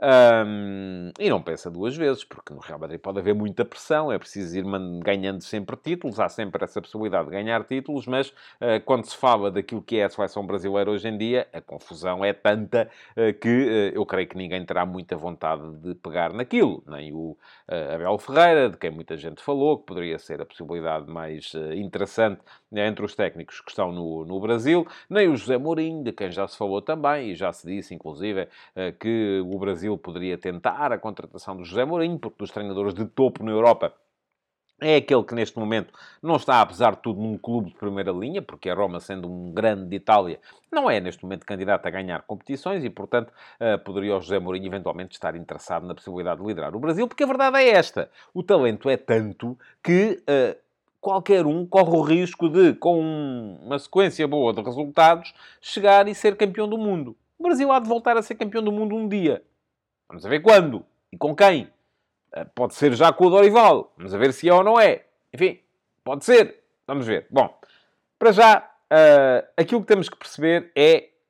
E não pensa 2 vezes, porque no Real Madrid pode haver muita pressão, é preciso ir ganhando sempre títulos, há sempre essa possibilidade de ganhar títulos, mas quando se fala daquilo que é a seleção brasileira hoje em dia, a confusão é tanta que eu creio que ninguém terá muita vontade de pegar naquilo. Nem o Abel Ferreira, de quem muita gente falou, que poderia ser a possibilidade mais interessante entre os técnicos que estão no Brasil, nem o José Mourinho, de quem já se falou também, e já se disse, inclusive, que o Brasil poderia tentar a contratação do José Mourinho, porque dos treinadores de topo na Europa é aquele que neste momento não está, apesar de tudo, num clube de primeira linha, porque a Roma, sendo um grande de Itália, não é neste momento candidato a ganhar competições e, portanto, poderia o José Mourinho eventualmente estar interessado na possibilidade de liderar o Brasil, porque a verdade é esta: o talento é tanto que qualquer um corre o risco de, com uma sequência boa de resultados, chegar e ser campeão do mundo. O Brasil há de voltar a ser campeão do mundo um dia. Vamos a ver quando e com quem. Pode ser já com o Dorival. Vamos a ver se é ou não é. Enfim, pode ser. Vamos ver. Bom, para já, aquilo que temos que perceber é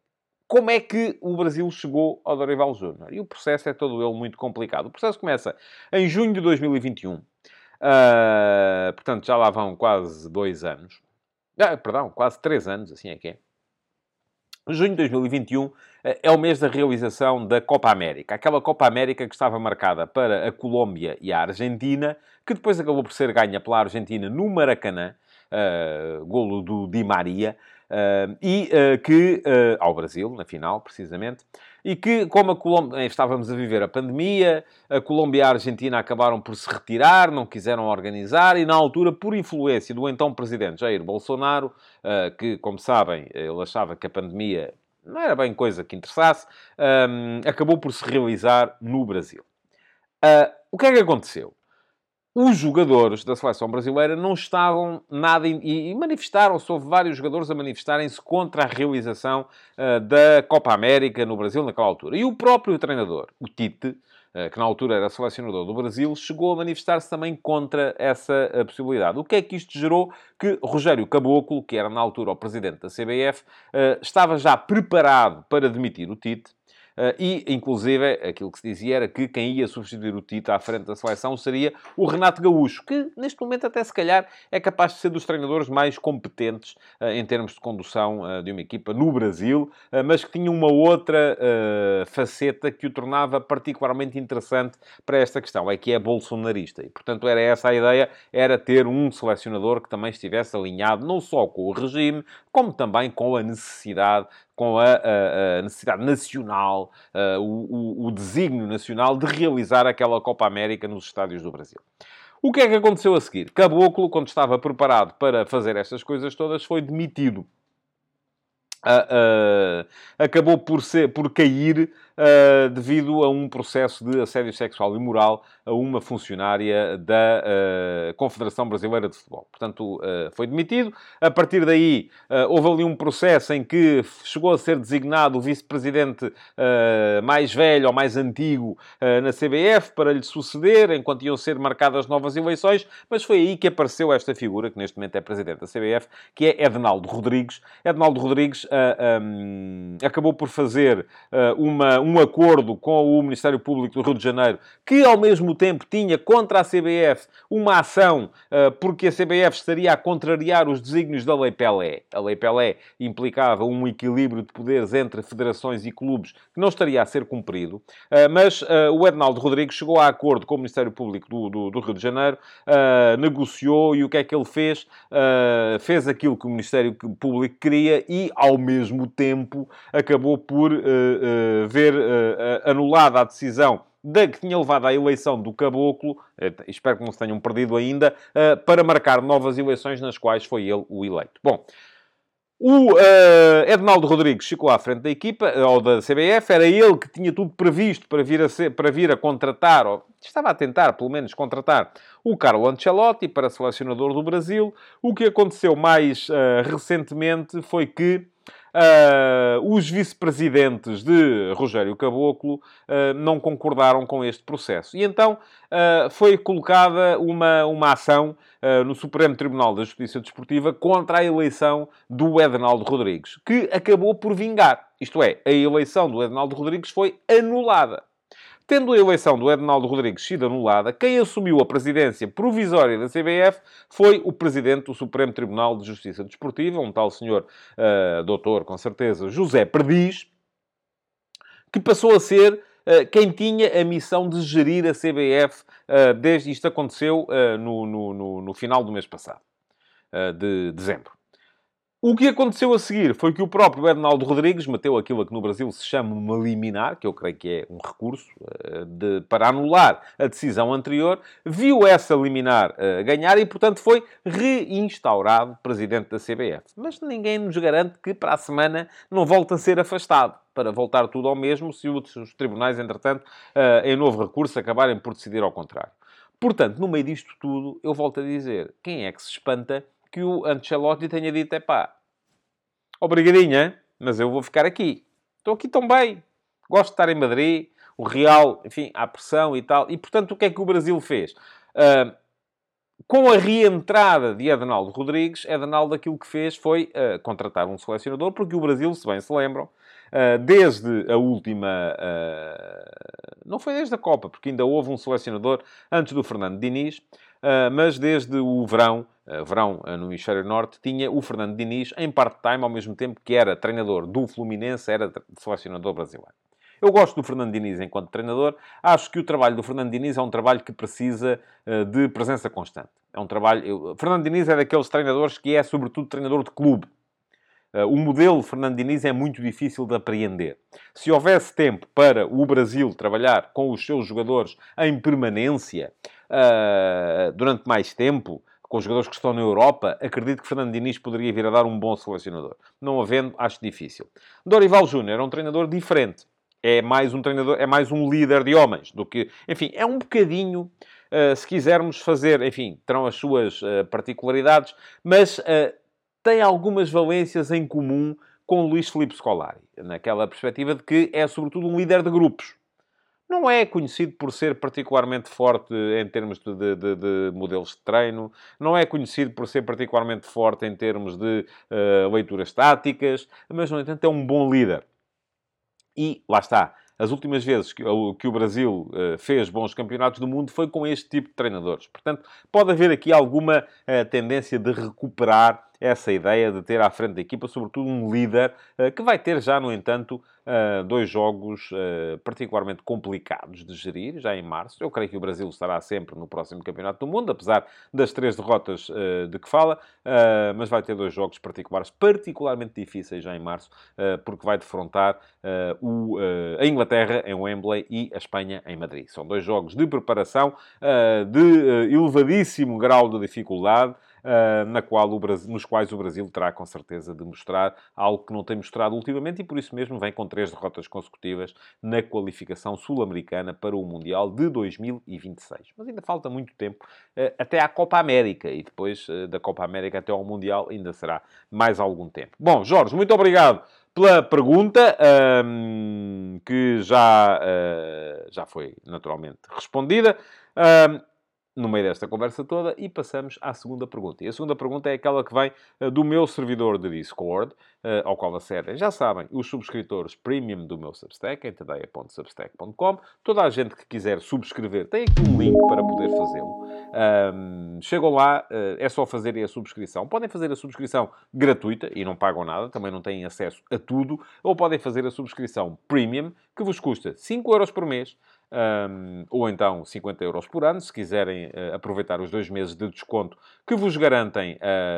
como é que o Brasil chegou ao Dorival Júnior? E o processo é todo ele muito complicado. O processo começa em junho de 2021. Portanto, já lá vão quase 2 anos. Perdão, quase 3 anos, assim é que é. Junho de 2021 é o mês da realização da Copa América. Aquela Copa América que estava marcada para a Colômbia e a Argentina, que depois acabou por ser ganha pela Argentina no Maracanã, golo do Di Maria, ao Brasil, na final, precisamente, e que, como a Colômbia, estávamos a viver a pandemia, a Colômbia e a Argentina acabaram por se retirar, não quiseram organizar, e na altura, por influência do então presidente Jair Bolsonaro, que, como sabem, ele achava que a pandemia não era bem coisa que interessasse, acabou por se realizar no Brasil. O que é que aconteceu? Os jogadores da seleção brasileira não estavam nada... E manifestaram-se, houve vários jogadores a manifestarem-se contra a realização da Copa América no Brasil naquela altura. E o próprio treinador, o Tite, que na altura era selecionador do Brasil, chegou a manifestar-se também contra essa possibilidade. O que é que isto gerou? Que Rogério Caboclo, que era na altura o presidente da CBF, estava já preparado para demitir o Tite. E, inclusive, aquilo que se dizia era que quem ia substituir o Tite à frente da seleção seria o Renato Gaúcho, que, neste momento, até se calhar, é capaz de ser dos treinadores mais competentes em termos de condução de uma equipa no Brasil, mas que tinha uma outra faceta que o tornava particularmente interessante para esta questão, é que é bolsonarista. E, portanto, era essa a ideia, era ter um selecionador que também estivesse alinhado não só com o regime, como também com a necessidade nacional, o desígnio nacional de realizar aquela Copa América nos estádios do Brasil. O que é que aconteceu a seguir? Caboclo, quando estava preparado para fazer estas coisas todas, foi demitido. Acabou por cair devido a um processo de assédio sexual e moral a uma funcionária da Confederação Brasileira de Futebol. Portanto, foi demitido. A partir daí, houve ali um processo em que chegou a ser designado o vice-presidente mais velho ou mais antigo na CBF para lhe suceder, enquanto iam ser marcadas novas eleições, mas foi aí que apareceu esta figura, que neste momento é presidente da CBF, que é Ednaldo Rodrigues. Ednaldo Rodrigues acabou por fazer um acordo com o Ministério Público do Rio de Janeiro, que ao mesmo tempo tinha contra a CBF uma ação, porque a CBF estaria a contrariar os desígnios da Lei Pelé. A Lei Pelé implicava um equilíbrio de poderes entre federações e clubes que não estaria a ser cumprido, mas o Ednaldo Rodrigues chegou a acordo com o Ministério Público do Rio de Janeiro, negociou, e o que é que ele fez? Fez aquilo que o Ministério Público queria e, ao mesmo tempo, acabou por ver anulada a decisão que tinha levado à eleição do Caboclo, espero que não se tenham perdido ainda, para marcar novas eleições nas quais foi ele o eleito. Bom, o Ednaldo Rodrigues ficou à frente da equipa, ou da CBF, era ele que tinha tudo previsto para vir a contratar, ou estava a tentar, pelo menos, contratar o Carlo Ancelotti para selecionador do Brasil. O que aconteceu mais recentemente foi que os vice-presidentes de Rogério Caboclo não concordaram com este processo. E então foi colocada uma ação no Supremo Tribunal da Justiça Desportiva contra a eleição do Ednaldo Rodrigues, que acabou por vingar. Isto é, a eleição do Ednaldo Rodrigues foi anulada. Tendo a eleição do Ednaldo Rodrigues sido anulada, quem assumiu a presidência provisória da CBF foi o presidente do Supremo Tribunal de Justiça Desportiva, um tal senhor, doutor, com certeza, José Perdiz, que passou a ser quem tinha a missão de gerir a CBF desde isto aconteceu no final do mês passado, de dezembro. O que aconteceu a seguir foi que o próprio Ednaldo Rodrigues meteu aquilo que no Brasil se chama uma liminar, que eu creio que é um recurso para anular a decisão anterior, viu essa liminar ganhar e, portanto, foi reinstaurado presidente da CBF. Mas ninguém nos garante que para a semana não volte a ser afastado, para voltar tudo ao mesmo, se os tribunais, entretanto, em novo recurso, acabarem por decidir ao contrário. Portanto, no meio disto tudo, eu volto a dizer, quem é que se espanta que o Ancelotti tenha dito, obrigadinho, hein? Mas eu vou ficar aqui. Estou aqui tão bem. Gosto de estar em Madrid. O Real, enfim, há pressão e tal. E, portanto, o que é que o Brasil fez? Com a reentrada de Ednaldo Rodrigues, Ednaldo aquilo que fez foi contratar um selecionador, porque o Brasil, se bem se lembram, desde a última... não foi desde a Copa, porque ainda houve um selecionador antes do Fernando Diniz, mas desde o verão no Hemisfério Norte, tinha o Fernando Diniz em part-time, ao mesmo tempo que era treinador do Fluminense, era selecionador brasileiro. Eu gosto do Fernando Diniz enquanto treinador. Acho que o trabalho do Fernando Diniz é um trabalho que precisa de presença constante. É um trabalho... Fernando Diniz é daqueles treinadores que é, sobretudo, treinador de clube. O modelo Fernando Diniz é muito difícil de apreender. Se houvesse tempo para o Brasil trabalhar com os seus jogadores em permanência durante mais tempo, com os jogadores que estão na Europa, acredito que Fernando Diniz poderia vir a dar um bom selecionador. Não havendo, acho difícil. Dorival Júnior é um treinador diferente. É mais um treinador, é mais um líder de homens do que... Enfim, é um bocadinho... se quisermos fazer... Enfim, terão as suas particularidades, mas tem algumas valências em comum com Luís Filipe Scolari. Naquela perspectiva de que é, sobretudo, um líder de grupos. Não é conhecido por ser particularmente forte em termos de modelos de treino. Não é conhecido por ser particularmente forte em termos de leituras táticas. Mas, no entanto, é um bom líder. E, lá está, as últimas vezes que o Brasil fez bons campeonatos do mundo foi com este tipo de treinadores. Portanto, pode haver aqui alguma tendência de recuperar essa ideia de ter à frente da equipa, sobretudo um líder, que vai ter já, no entanto, 2 jogos particularmente complicados de gerir, já em março. Eu creio que o Brasil estará sempre no próximo Campeonato do Mundo, apesar das 3 derrotas de que fala, mas vai ter 2 jogos particularmente difíceis já em março, porque vai defrontar a Inglaterra em Wembley e a Espanha em Madrid. São 2 jogos de preparação de elevadíssimo grau de dificuldade, nos quais o Brasil terá com certeza de mostrar algo que não tem mostrado ultimamente e por isso mesmo vem com 3 derrotas consecutivas na qualificação sul-americana para o Mundial de 2026. Mas ainda falta muito tempo até à Copa América e depois da Copa América até ao Mundial ainda será mais algum tempo. Bom, Jorge, muito obrigado pela pergunta, que já foi naturalmente respondida. No meio desta conversa toda, e passamos à segunda pergunta. E a segunda pergunta é aquela que vem do meu servidor de Discord, ao qual acedem, já sabem, os subscritores premium do meu Substack, em tadeia.substack.com. Toda a gente que quiser subscrever tem aqui um link para poder fazê-lo. Chegam lá, é só fazerem a subscrição. Podem fazer a subscrição gratuita e não pagam nada, também não têm acesso a tudo, ou podem fazer a subscrição premium, que vos custa 5€ por mês, ou então 50€ por ano, se quiserem aproveitar os 2 meses de desconto que vos garantem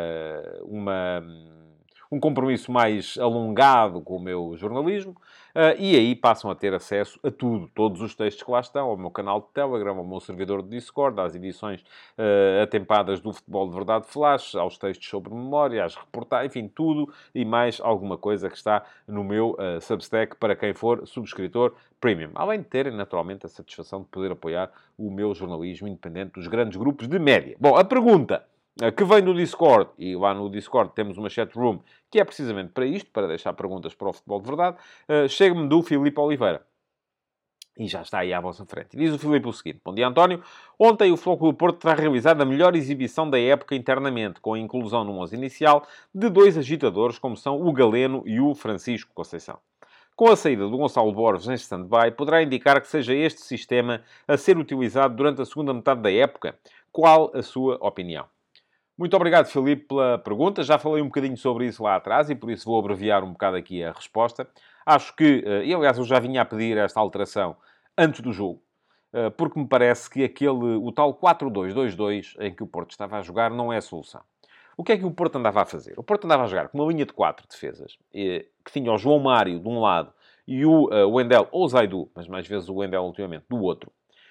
um compromisso mais alongado com o meu jornalismo, e aí passam a ter acesso a tudo, todos os textos que lá estão, ao meu canal de Telegram, ao meu servidor de Discord, às edições atempadas do Futebol de Verdade Flash, aos textos sobre memória, às reportagens, enfim, tudo e mais alguma coisa que está no meu Substack para quem for subscritor premium. Além de terem, naturalmente, a satisfação de poder apoiar o meu jornalismo independente dos grandes grupos de média. Bom, a pergunta que vem do Discord, e lá no Discord temos uma chat room que é precisamente para isto, para deixar perguntas para o Futebol de Verdade, chega-me do Filipe Oliveira. E já está aí à vossa frente. Diz o Filipe o seguinte: bom dia, António. Ontem o Futebol Clube do Porto terá realizado a melhor exibição da época internamente, com a inclusão no 11 inicial de 2 agitadores, como são o Galeno e o Francisco Conceição. Com a saída do Gonçalo Borges em stand-by, poderá indicar que seja este sistema a ser utilizado durante a segunda metade da época? Qual a sua opinião? Muito obrigado, Filipe, pela pergunta. Já falei um bocadinho sobre isso lá atrás e por isso vou abreviar um bocado aqui a resposta. Acho que, e aliás eu já vinha a pedir esta alteração antes do jogo, porque me parece que o tal 4-2-2-2 em que o Porto estava a jogar não é a solução. O que é que o Porto andava a fazer? O Porto andava a jogar com uma linha de 4 defesas, que tinha o João Mário de um lado e o Wendel, ou o Zaidu, mas mais vezes o Wendel ultimamente, do outro.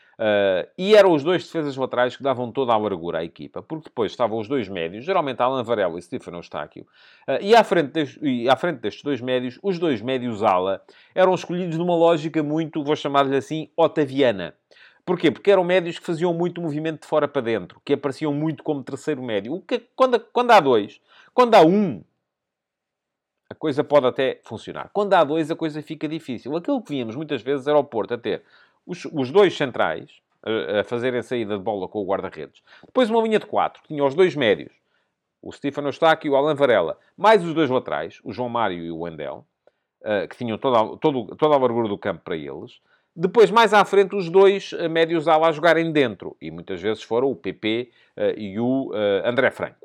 E eram os 2 defesas laterais que davam toda a largura à equipa, porque depois estavam os 2 médios, geralmente Alan Varela e Stefano Eustáquio, e à frente destes 2 médios, os 2 médios ala, eram escolhidos numa lógica muito, vou chamar-lhe assim, otaviana. Porquê? Porque eram médios que faziam muito movimento de fora para dentro, que apareciam muito como terceiro médio. Quando há 2, quando há 1, a coisa pode até funcionar. Quando há 2, a coisa fica difícil. Aquilo que víamos muitas vezes era o Porto a ter os 2 centrais a fazerem a saída de bola com o guarda-redes. Depois uma linha de 4, que tinha os 2 médios, o Stefano Eustáquio e o Alan Varela, mais os 2 laterais, o João Mário e o Wendel. que tinham toda a largura do campo para eles. Depois, mais à frente, os dois médios ala a jogarem dentro. E muitas vezes foram o PP e o André Franco.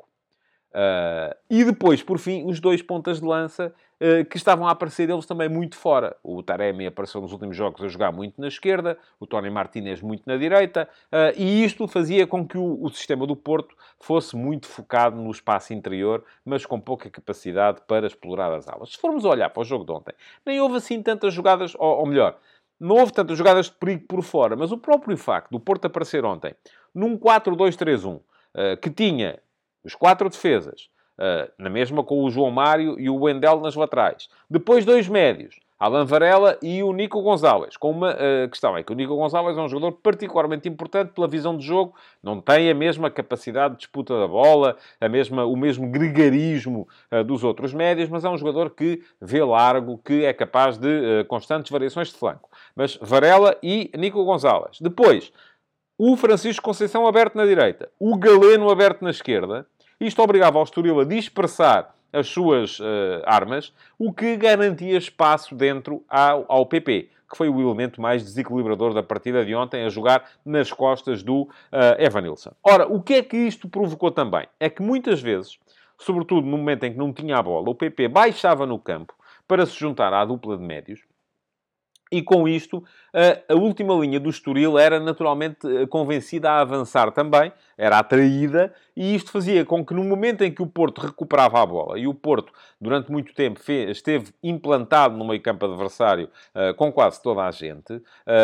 E depois, por fim, os dois pontas de lança que estavam a aparecer eles também muito fora. O Taremi apareceu nos últimos jogos a jogar muito na esquerda, o Tony Martínez muito na direita, e isto fazia com que o sistema do Porto fosse muito focado no espaço interior, mas com pouca capacidade para explorar as alas. Se formos olhar para o jogo de ontem, nem houve assim tantas jogadas, ou melhor, não houve tantas jogadas de perigo por fora, mas o próprio facto do Porto aparecer ontem num 4-2-3-1, que tinha os 4 defesas, na mesma com o João Mário e o Wendel nas laterais. Depois 2 médios, Alan Varela e o Nico Gonzalez. Com uma questão, é que o Nico Gonzalez é um jogador particularmente importante pela visão de jogo. Não tem a mesma capacidade de disputa da bola, o mesmo gregarismo dos outros médios, mas é um jogador que vê largo, que é capaz de constantes variações de flanco. Mas Varela e Nico Gonzalez. Depois, o Francisco Conceição aberto na direita, o Galeno aberto na esquerda. Isto obrigava ao Estoril a dispersar as suas armas, o que garantia espaço dentro ao PP, que foi o elemento mais desequilibrador da partida de ontem, a jogar nas costas do Evanilson. Ora, o que é que isto provocou também? É que muitas vezes, sobretudo no momento em que não tinha a bola, o PP baixava no campo para se juntar à dupla de médios. E com isto, a última linha do Estoril era naturalmente convencida a avançar também, era atraída, e isto fazia com que no momento em que o Porto recuperava a bola, e o Porto durante muito tempo esteve implantado no meio-campo adversário com quase toda a gente,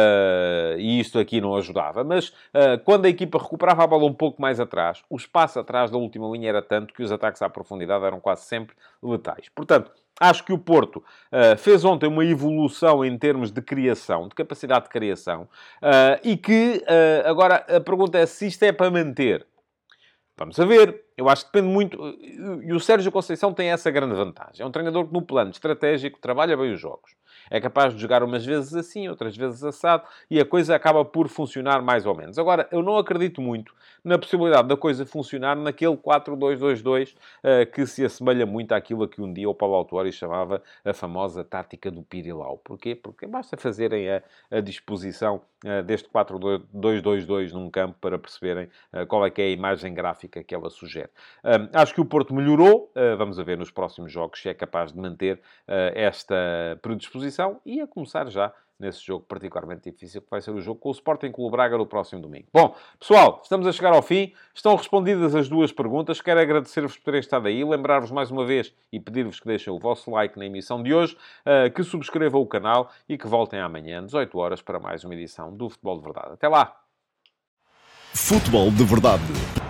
e isto aqui não ajudava, mas quando a equipa recuperava a bola um pouco mais atrás, o espaço atrás da última linha era tanto que os ataques à profundidade eram quase sempre letais. Portanto, acho que o Porto fez ontem uma evolução em termos de criação, de capacidade de criação, e que agora a pergunta é se isto é para manter. Vamos a ver. Eu acho que depende muito... E o Sérgio Conceição tem essa grande vantagem. É um treinador que, no plano estratégico, trabalha bem os jogos. É capaz de jogar umas vezes assim, outras vezes assado, e a coisa acaba por funcionar mais ou menos. Agora, eu não acredito muito na possibilidade da coisa funcionar naquele 4-2-2-2 que se assemelha muito àquilo a que um dia o Paulo Autuori chamava a famosa tática do Pirilau. Porquê? Porque basta fazerem a disposição deste 4-2-2-2 num campo para perceberem qual é que é a imagem gráfica que ela sugere. Acho que o Porto melhorou. Vamos a ver nos próximos jogos se é capaz de manter esta predisposição e a começar já nesse jogo particularmente difícil que vai ser o jogo com o Sporting Clube Braga no próximo domingo. Bom, pessoal, estamos a chegar ao fim. Estão respondidas as duas perguntas. Quero agradecer-vos por terem estado aí, lembrar-vos mais uma vez e pedir-vos que deixem o vosso like na emissão de hoje, que subscrevam o canal e que voltem amanhã, 18 horas, para mais uma edição do Futebol de Verdade. Até lá! Futebol de Verdade.